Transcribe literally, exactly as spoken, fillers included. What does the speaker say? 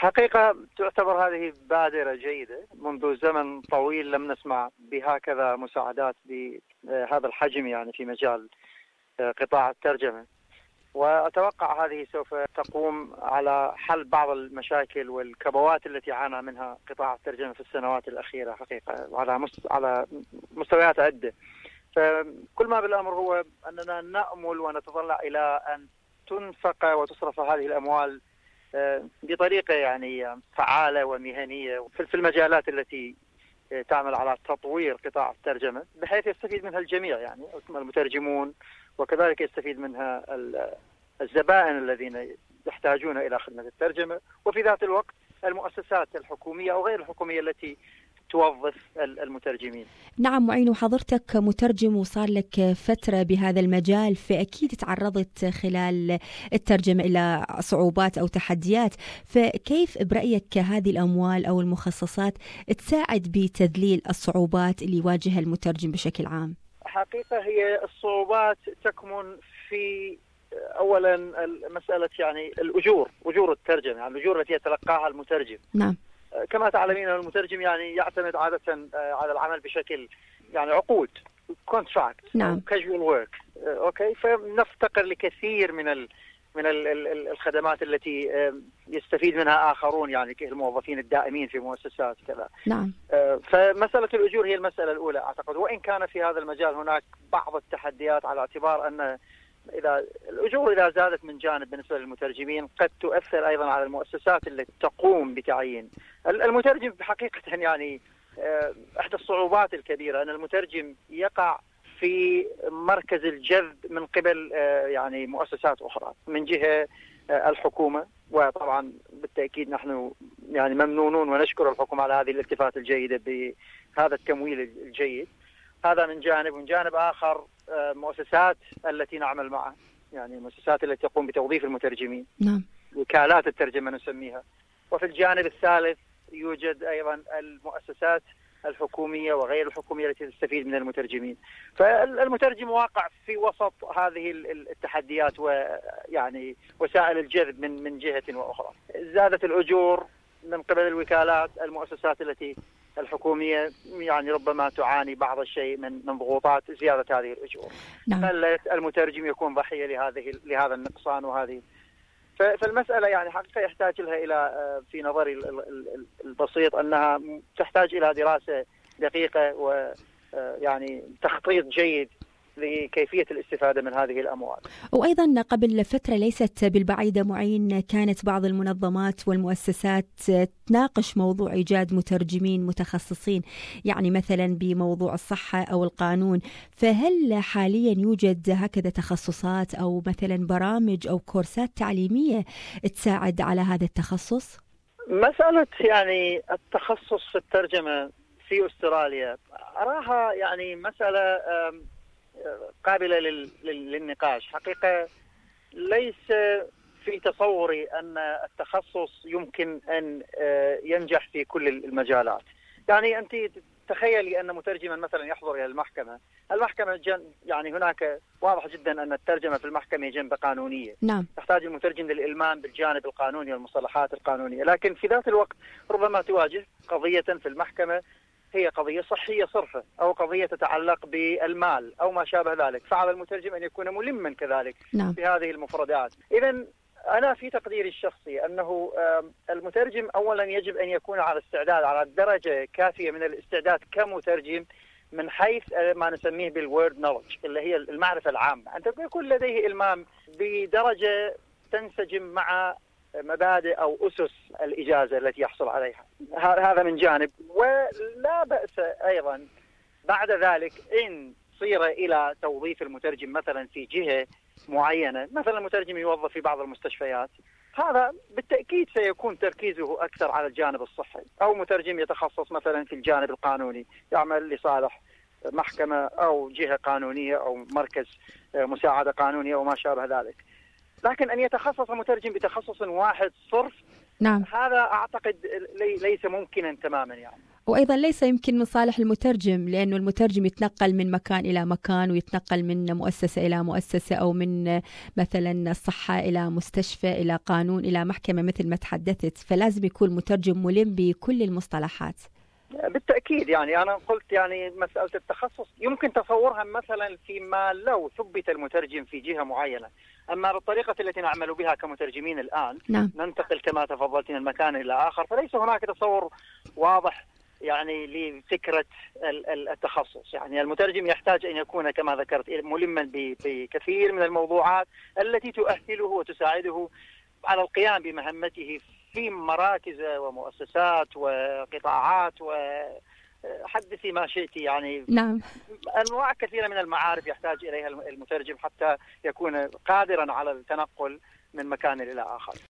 حقيقة تعتبر هذه بادرة جيدة. منذ زمن طويل لم نسمع بهكذا مساعدات بهذا الحجم يعني في مجال قطاع الترجمة، وأتوقع هذه سوف تقوم على حل بعض المشاكل والكبوات التي عانى منها قطاع الترجمة في السنوات الأخيرة حقيقة على على مستويات عدة. فكل ما بالأمر هو أننا نأمل ونتطلع إلى أن تنفق وتصرف هذه الأموال بطريقة يعني فعالة ومهنية في المجالات التي تعمل على تطوير قطاع الترجمة، بحيث يستفيد منها الجميع، يعني المترجمون، وكذلك يستفيد منها الزبائن الذين يحتاجون إلى خدمة الترجمة، وفي ذات الوقت المؤسسات الحكومية أو غير الحكومية التي توظف المترجمين. نعم معين، وحضرتك مترجم وصار لك فترة بهذا المجال، فأكيد تعرضت خلال الترجمة إلى صعوبات أو تحديات، فكيف برأيك هذه الأموال أو المخصصات تساعد بتذليل الصعوبات اللي يواجهها المترجم بشكل عام؟ حقيقة هي الصعوبات تكمن في أولا مسألة يعني الأجور، أجور الترجمة، يعني الأجور التي يتلقاها المترجم. نعم. كما تعلمين المترجم يعني يعتمد عادة على العمل بشكل يعني عقود، contract، نعم. casual work، أوكي. فنفتقر لكثير من ال من ال ال الخدمات التي يستفيد منها آخرون، يعني الموظفين الدائمين في مؤسسات كذا. نعم. فمسألة الأجور هي المسألة الأولى أعتقد، وإن كان في هذا المجال هناك بعض التحديات على اعتبار أن إذا الأجور إذا زادت من جانب بالنسبة للمترجمين قد تؤثر أيضا على المؤسسات التي تقوم بتعيين المترجم. بحقيقة يعني إحدى الصعوبات الكبيرة أن المترجم يقع في مركز الجذب من قبل يعني مؤسسات أخرى، من جهة الحكومة، وطبعا بالتأكيد نحن يعني ممنونون ونشكر الحكومة على هذه الالتفات الجيدة بهذا التمويل الجيد. هذا من جانب، ومن جانب آخر مؤسسات التي نعمل معها، يعني المؤسسات التي تقوم بتوظيف المترجمين. نعم. وكالات الترجمة نسميها. وفي الجانب الثالث يوجد أيضا المؤسسات الحكومية وغير الحكومية التي تستفيد من المترجمين. فالمترجم واقع في وسط هذه التحديات ويعني وسائل الجذب من من جهة وأخرى. زادت الأجور من قبل الوكالات، المؤسسات التي الحكومية يعني ربما تعاني بعض الشيء من من ضغوطات زيادة هذه الأجور. نعم. خلت المترجم يكون ضحية لهذه لهذا النقصان وهذه. فالمسألة يعني حقيقة يحتاج لها إلى في نظري البسيط أنها تحتاج إلى دراسة دقيقة ويعني تخطيط جيد لكيفية الاستفادة من هذه الأموال. وأيضا قبل فترة ليست بالبعيدة معين كانت بعض المنظمات والمؤسسات تناقش موضوع إيجاد مترجمين متخصصين، يعني مثلا بموضوع الصحة أو القانون، فهل حاليا يوجد هكذا تخصصات أو مثلا برامج أو كورسات تعليمية تساعد على هذا التخصص؟ مسألة يعني التخصص في الترجمة في أستراليا أراها يعني مسألة قابلة للنقاش. حقيقة ليس في تصوري أن التخصص يمكن أن ينجح في كل المجالات. يعني أنت تخيلي أن مترجما مثلا يحضر إلى المحكمة، المحكمة جن يعني هناك واضح جدا أن الترجمة في المحكمة جنبة قانونية. نعم. تحتاج المترجم للإلمام بالجانب القانوني والمصطلحات القانونية، لكن في ذات الوقت ربما تواجه قضية في المحكمة هي قضية صحية صرفة أو قضية تتعلق بالمال أو ما شابه ذلك، فعلى المترجم أن يكون ملما كذلك نعم. بهذه المفردات. إذن أنا في تقديري الشخصي أنه المترجم أولا يجب أن يكون على استعداد، على درجة كافية من الاستعداد كمترجم من حيث ما نسميه بالword knowledge اللي هي المعرفة العامة، أن يكون لديه إلمام بدرجة تنسجم مع مبادئ أو أسس الإجازة التي يحصل عليها. هذا من جانب. ولا بأس أيضا بعد ذلك إن صير إلى توظيف المترجم مثلا في جهة معينة، مثلا المترجم يوظف في بعض المستشفيات، هذا بالتأكيد سيكون تركيزه أكثر على الجانب الصحي، أو مترجم يتخصص مثلا في الجانب القانوني يعمل لصالح محكمة أو جهة قانونية أو مركز مساعدة قانونية أو ما شابه ذلك. لكن أن يتخصص مترجم بتخصص واحد صرف، نعم. هذا أعتقد لي ليس ممكنا تماما يعني. وأيضا ليس يمكن من صالح المترجم، لأنه المترجم يتنقل من مكان إلى مكان، ويتنقل من مؤسسة إلى مؤسسة، أو من مثلا الصحة إلى مستشفى إلى قانون إلى محكمة مثل ما تحدثت، فلازم يكون مترجم ملم بكل المصطلحات. بالتأكيد. يعني أنا قلت يعني مسألة التخصص يمكن تصورها مثلا فيما لو ثبت المترجم في جهة معينة، أما بالطريقة التي نعمل بها كمترجمين الآن نعم. ننتقل كما تفضلت من مكان إلى آخر، فليس هناك تصور واضح يعني لفكرة التخصص. يعني المترجم يحتاج أن يكون كما ذكرت ملما بكثير من الموضوعات التي تؤهله وتساعده على القيام بمهمته في مراكز ومؤسسات وقطاعات، وحدثي ما شئت. يعني نعم. أنواع كثيرة من المعارف يحتاج إليها المترجم حتى يكون قادرا على التنقل من مكان إلى آخر.